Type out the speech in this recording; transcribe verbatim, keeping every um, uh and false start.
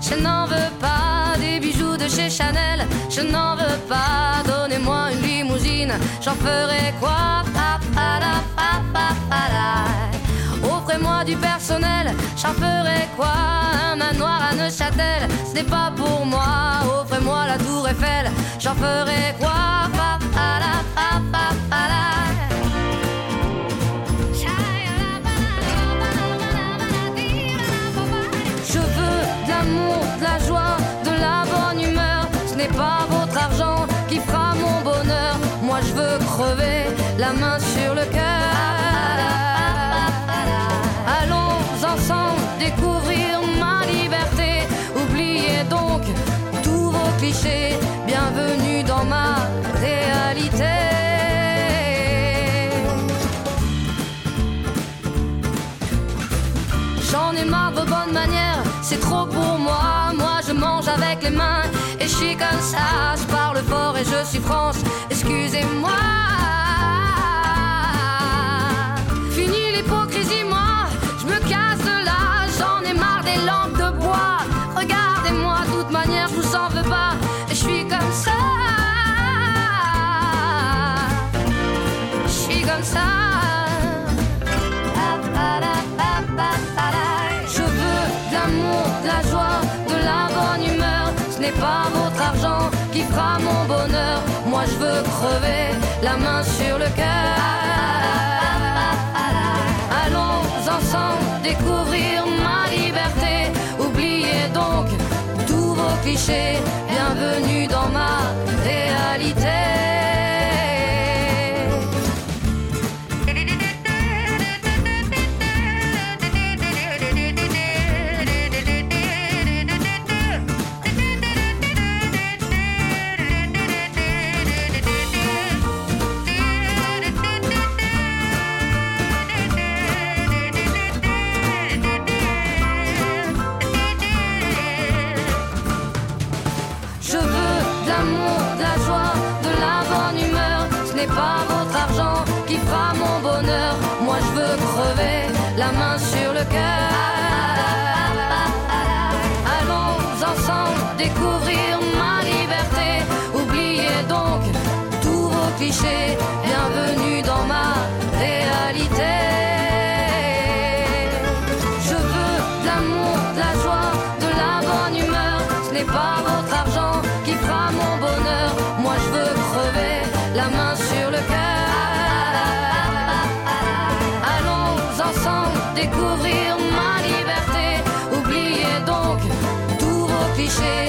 je n'en veux pas des bijoux de chez Chanel, je n'en veux pas. Donnez-moi une limousine, j'en ferai quoi? Pa, pa, la, pa, pa, pa, la. Offrez-moi du personnel, j'en ferai quoi? Un manoir à Neuchâtel, ce n'est pas pour moi. Offrez-moi la tour Eiffel, j'en ferai quoi? Pa, pa, la, pa, pa, pa, la. Je veux de l'amour, de la joie, de la bonne humeur. Ce n'est pas votre argent qui fera mon bonheur. Moi je veux crever la main sur le cœur. Allons ensemble découvrir ma liberté. Oubliez donc tous vos clichés. Bienvenue dans ma réalité. J'en ai marre de vos bonnes manières, c'est trop pour moi. Moi je mange avec les mains et je suis comme ça. Je parle fort et je suis France, excusez-moi. Fini l'hypocrisie, moi, je me casse de là. J'en ai marre des lampes de bois. Regardez-moi, de toute manière je vous en veux pas. Et je suis comme ça. Je suis comme ça. De la joie, de la bonne humeur. Ce n'est pas votre argent qui fera mon bonheur. Moi je veux crever la main sur le cœur. Allons ensemble découvrir ma liberté. Oubliez donc tous vos clichés. Bienvenue dans ma réalité. Pas votre argent qui fera mon bonheur. Moi je veux crever la main sur le cœur. Allons ensemble découvrir ma liberté. Oubliez donc tous vos clichés. Bienvenue dans ma réalité. Je veux de l'amour, de la joie, de la bonne humeur. Ce n'est pas votre argent qui fera mon bonheur. Moi je veux crever la main sur le cœur. Allons ensemble découvrir ma liberté. Oubliez donc tous vos clichés.